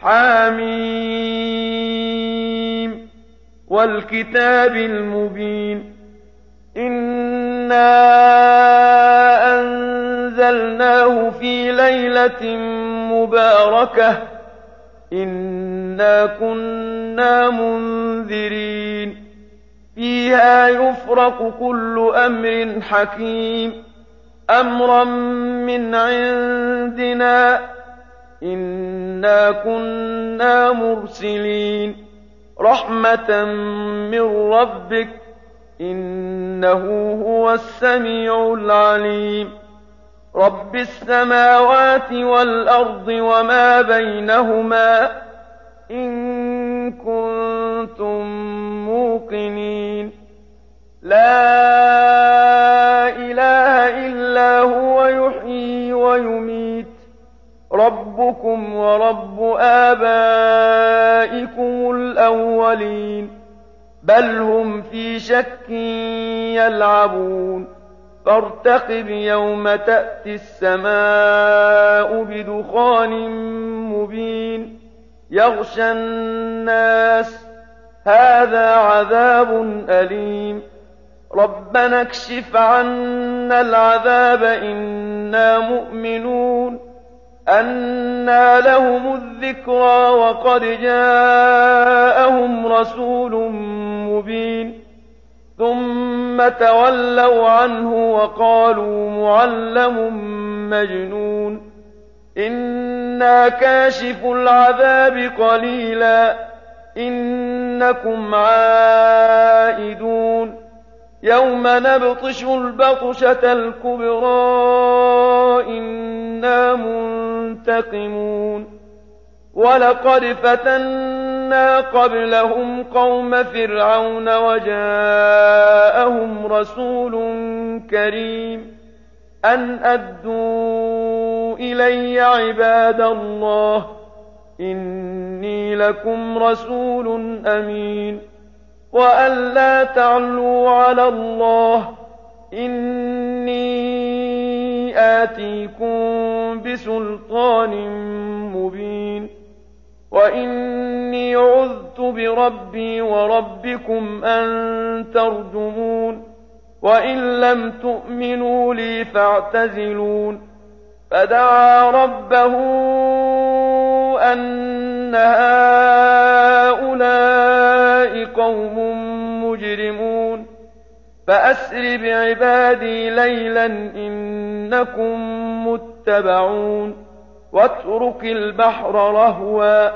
حم والكتاب المبين إنا أنزلناه في ليلة مباركة إنا كنا منذرين فيها يفرق كل أمر حكيم أمرا من عندنا إنا كنا مرسلين رحمة من ربك إنه هو السميع العليم رب السماوات والأرض وما بينهما إن كنتم موقنين لا إله إلا هو يحيي ويميت ربكم ورب آبائكم الأولين بل هم في شك يلعبون فارتقب يوم تأتي السماء بدخان مبين يغشى الناس هذا عذاب أليم ربنا اكشف عنا العذاب إنا مؤمنون أنى لهم الذكرى وقد جاءهم رسول مبين ثم تولوا عنه وقالوا معلم مجنون إنا كاشف العذاب قليلا إنكم عائدون يوم نبطش البطشة الكبرى إنا منتقمون ولقد فتنا قبلهم قوم فرعون وجاءهم رسول كريم أن أدوا إلي عباد الله إني لكم رسول أمين وأن لا تعلوا على الله إني آتيكم بسلطان مبين وإني عذت بربي وربكم أن ترجمون وإن لم تؤمنوا لي فاعتزلون فدعا ربه أن هؤلاء قوم مجرمون فأسر بعبادي ليلا إنكم متبعون واترك البحر رهوا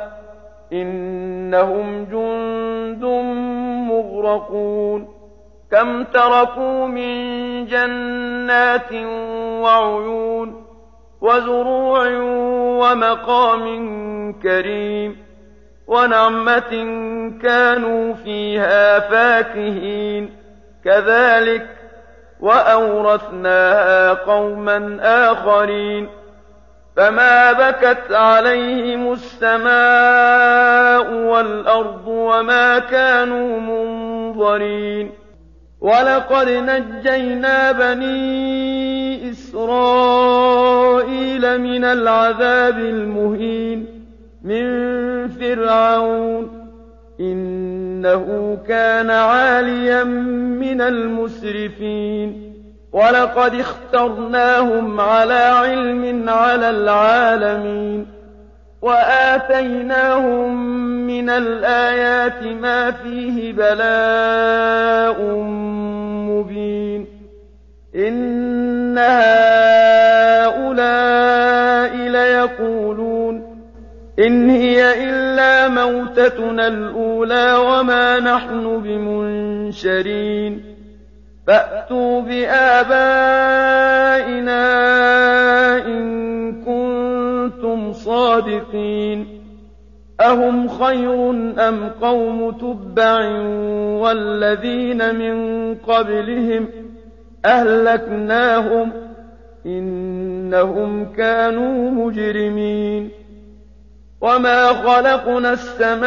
إنهم جند مغرقون كم تركوا من جنات وعيون وزروع ومقام كريم ونعمة كانوا فيها فاكهين كذلك وأورثناها قوما آخرين فما بكت عليهم السماء والأرض وما كانوا منظرين ولقد نجينا بني إسرائيل من العذاب المهين من فرعون إنه كان عاليا من المسرفين ولقد اخترناهم على علم على العالمين وآتيناهم من الآيات ما فيه بلاء مبين إن هؤلاء ليقولون إن هي إلا موتتنا الأولى وما نحن بمنشرين فأتوا بآبائنا إن كنتم صادقين أهم خير أم قوم تبع والذين من قبلهم أهلكناهم إنهم كانوا مجرمين وما خلقنا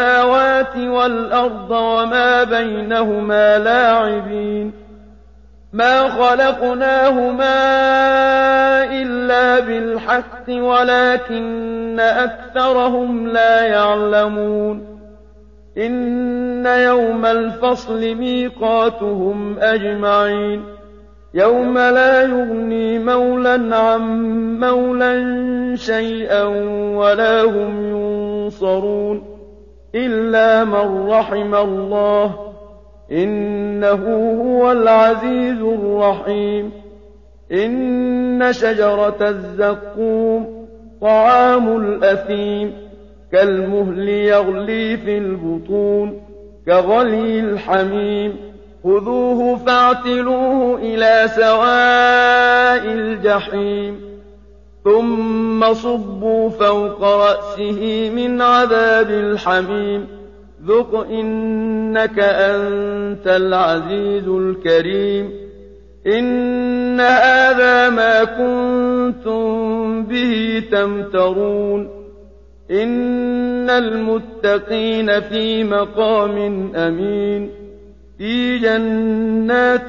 السماوات والأرض وما بينهما لاعبين ما خلقناهما إلا بالحق ولكن أكثرهم لا يعلمون إن يوم الفصل ميقاتهم أجمعين يوم لا يغني مولى عن مولى شيئا ولا هم ينصرون إلا من رحم الله إنه هو العزيز الرحيم إن شجرة الزقوم طعام الأثيم كالمهل يغلي في البطون كغلي الحميم خذوه فاعتلوه إلى سواء الجحيم ثم صبوا فوق رأسه من عذاب الحميم ذق إنك أنت العزيز الكريم إن هذا ما كنتم به تمترون إن المتقين في مقام أمين في جنات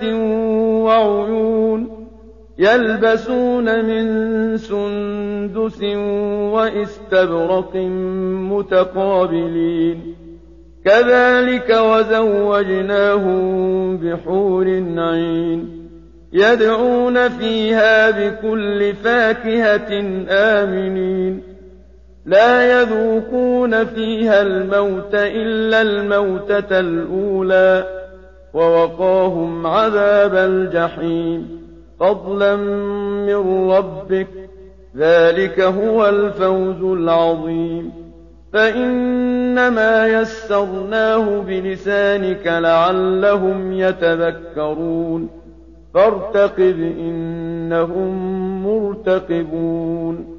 وعيون يلبسون من سندس وإستبرق متقابلين كذلك وزوجناهم بحور عين يدعون فيها بكل فاكهة آمنين لا يذوقون فيها الموت إلا الموتة الأولى ووقاهم عذاب الجحيم فضلا من ربك ذلك هو الفوز العظيم فإنما يسرناه بلسانك لعلهم يتذكرون فارتقب إنهم مرتقبون